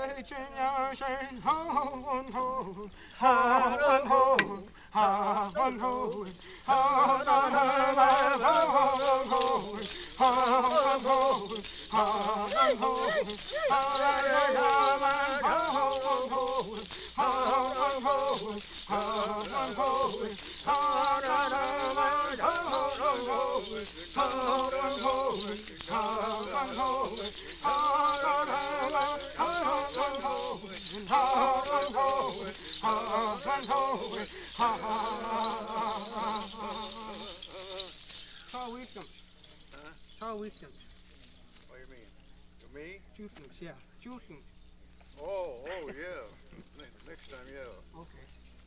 Weekend. What do you mean? To me? Juicings, yeah. Juicings. Oh, yeah. Next time, yeah. Okay.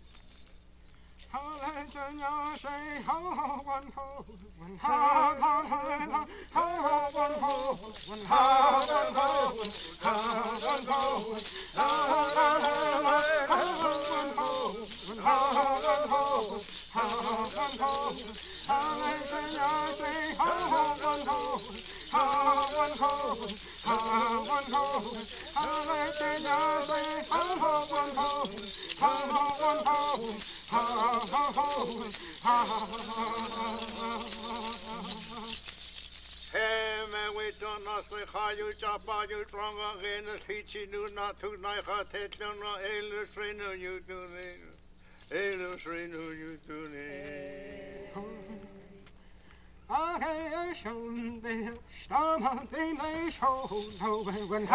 Hey, man, we don't know the how you chop out you strong again, the teaching you not to like her take them no illustrator you do it. Illustrator you do it. I shall be stomach in a show, when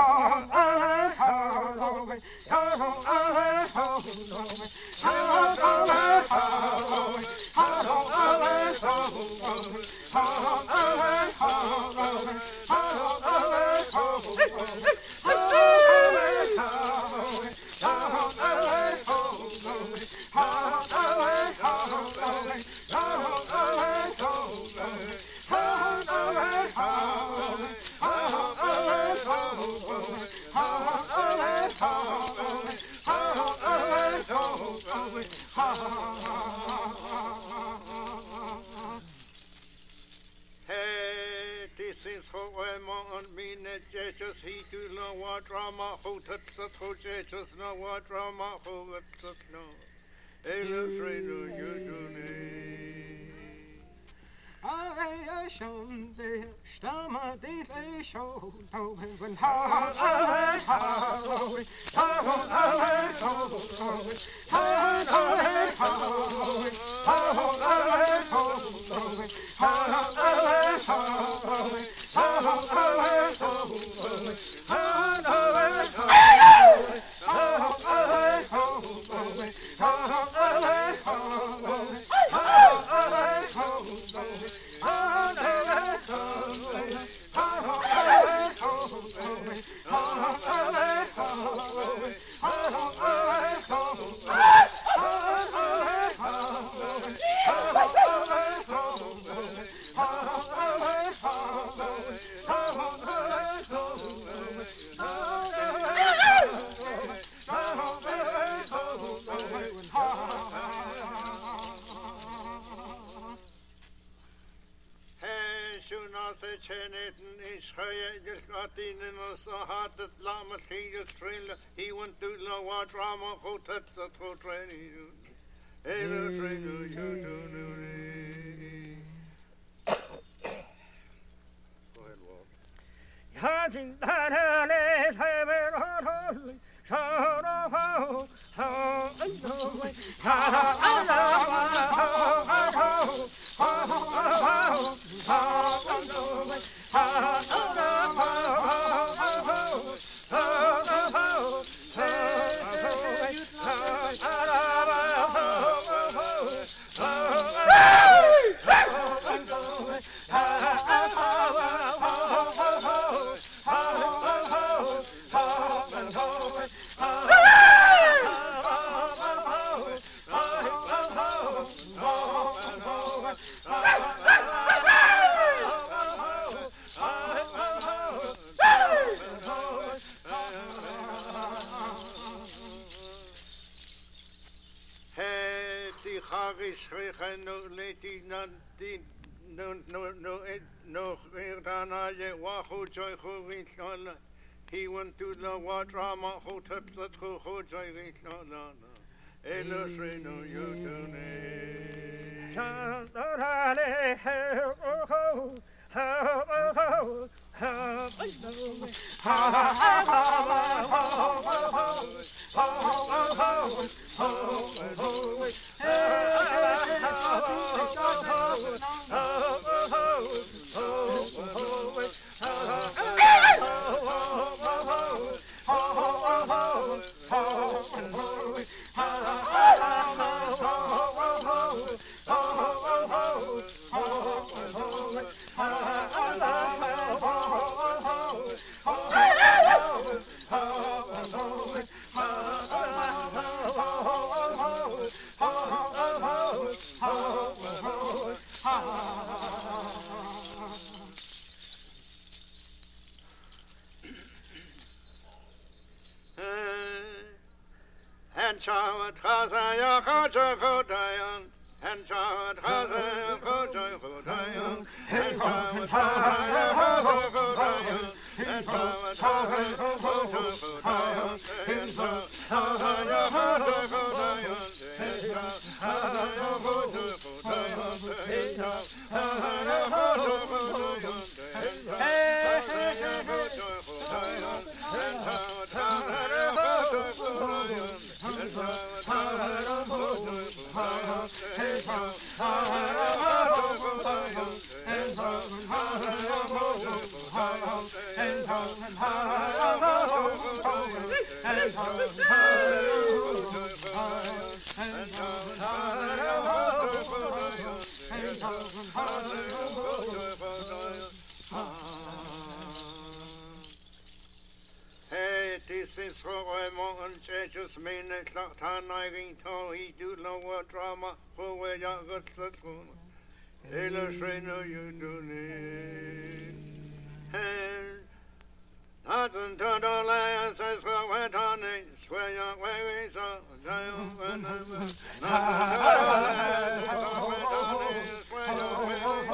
Hey, this is how I'm on me, just he do know what drama, who touch us, who just know what drama, who touch no. Illustrator you do it. I shall be stomach in a show, when he went to the what drama, who touched the whole training. Illustrator you do it. Go ahead, He went to the water, my hotel, the true Hojay, no. Illustrino, you do and Chawat Hazaya Hajakodayan, and Chawat Hazaya Hajakodayan, and Chawat Hazaya Hajakodayan, and Chawat Hazaya Hajakodayan, and Chawat Hazaya Hajakodayan, and Chawat Hazaya Hajakodayan, Hey, this is how I'm just mean it's not time I told he do know what drama for where you got the school. Illustrator, you do need. And nothing to the land says well, went on it, swear your way is up, down, and nothing to the land says well, went on it, swear your way is up,